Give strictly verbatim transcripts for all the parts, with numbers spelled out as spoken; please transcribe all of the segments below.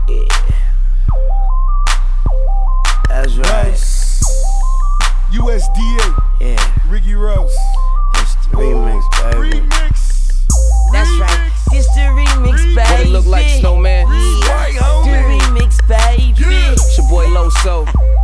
Yeah. That's right. Rose. U S D A. Yeah. Ricky Rose. It's the remix, baby. Remix. That's remix. right. This the remix, baby. What it look like, Snowman? Yeah. Right, The homie. remix, baby. Yeah. It's your boy Loso.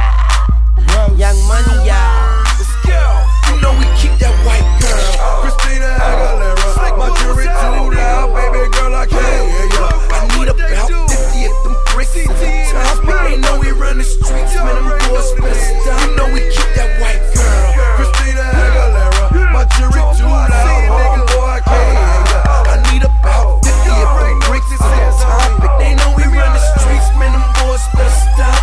Rose. Young Money, y'all. Let's go. You know we keep that white girl. Christina Aguilera. My jury too loud, baby girl, I can't hear ya. I need about fifty of them bricks at the top. They know we run the streets, man, them boys better stop. You know we keep that white girl. Christina Aguilera. My jury too loud, home boy, I can't hear ya. I need about fifty of them bricks at the top. They know we run the streets, man, them boys better stop.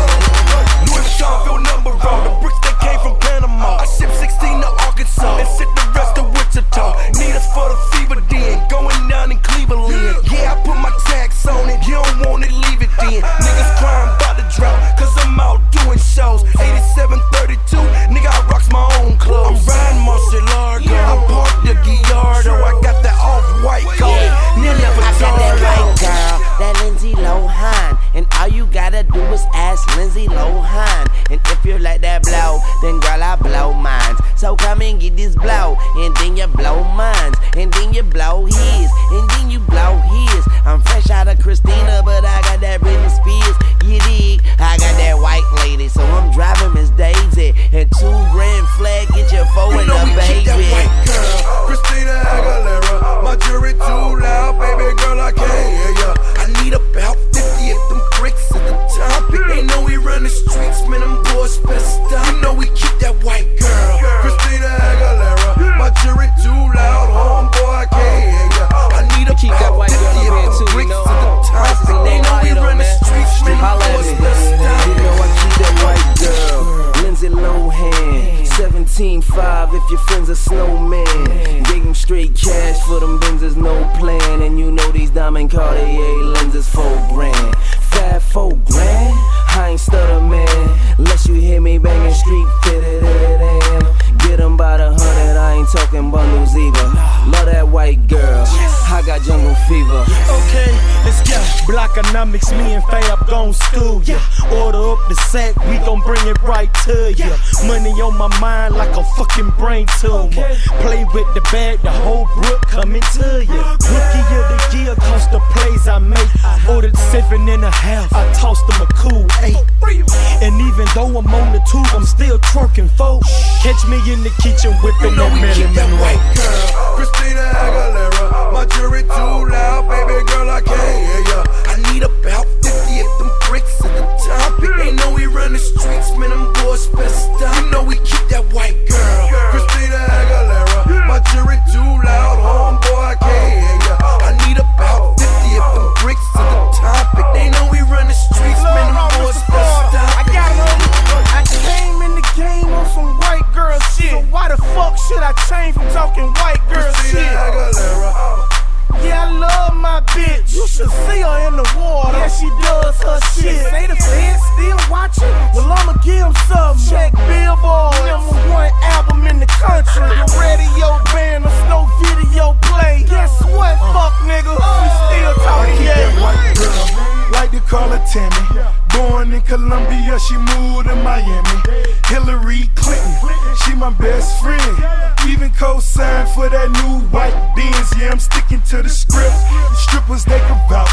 Louis Vuitton, number on the bricks that came from Panama. I shipped sixteen to Arkansas and sent the rest to Wichita. Need us for the fever then, going down in Cleveland. Yeah, I put my tax on it, you don't want it, leave it then. Niggas crying about the drought, cause I'm out doing shows. eighty-seven thirty-two, nigga, I rocks my own clothes. I'm riding Marcellardo, I parked the Gallardo. I got that off-white coat, nearly I got that Vuitton. white girl, that Lindsay Lohan. And all you gotta do is ask Lindsay Lohan. And if you like that blow, then girl, I blow mine. So come and get this blow, and then you blow mine. And then you blow his, and then you blow his. I'm fresh out of Christina, but I got that Britney Spears. You dig? I got that white lady, so I'm driving Miss Daisy. And two grand flag, get your four You in know the we keep that baby. white girl, Christina Aguilera. My jury too loud, baby girl, I can't hear ya. I need about fifty of them bricks at the top. They know we run the streets, man, them boys better stop. You know we keep that white girl, Christina Aguilera. My jury too loud, homeboy, I can't hear ya. I need Keep that about white girl fifty up here of too, them you bricks know. at the top. They know we run the streets, man, them Holla at boys me. better stop. You know I keep that white girl. Lindsay Lohan, seventeen five if your friends are snowman. Gave them straight cash for them Benzes, no plan. And you know these diamond Cartier lenses, four grand. Five, four grand, I ain't stutter man. Unless you hear me banging street fitted it. Get them by the hundred, I ain't talking bundles either. Love that white girl, I got jungle fever. Okay, let's go. Blockonomics, me and Fab gon' school ya. Order up the sack, we gon' bring it right to ya. Money on my mind like a fucking brain tumor. Play with the bag, the whole brook coming to ya. Rookie of the year, cost the plays I make. Ordered seven and a half, I tossed them a cool eight. And even though I'm on the tube, I'm still twerking, folks. Catch me in the kitchen whipping You know that we keep that Marilyn white Monroe. girl, Christina Aguilera. My jury too loud, baby girl, I can't hear ya. I need about fifty of them bricks at the top. They know we run the streets, man, them boys better stop. You know we keep that white girl, Christina Aguilera. My jury too loud, homeboy, I can't hear ya. I need about fifty of them bricks at the top. They know we run the streets, man, them boys better stop. I got it on. I came in the game on some white girl shit. So why the fuck should I change from talking white girl Christina shit? Aguilera. Yeah, I love my bitch. You should see her in the water. Yeah, she does her shit. Say the fans still watching? Well, I'ma give them something. Check Billboard, number one album in the country. The radio band, a snow video play. Guess what, fuck nigga? We still talking, yeah. White girl, like to call her Tammy. Born in Colombia, she moved to Miami. Hillary Clinton, she my best friend. Even co-signed for that new white Benz. Yeah, I'm sticking to the script. Strippers, they can vouch.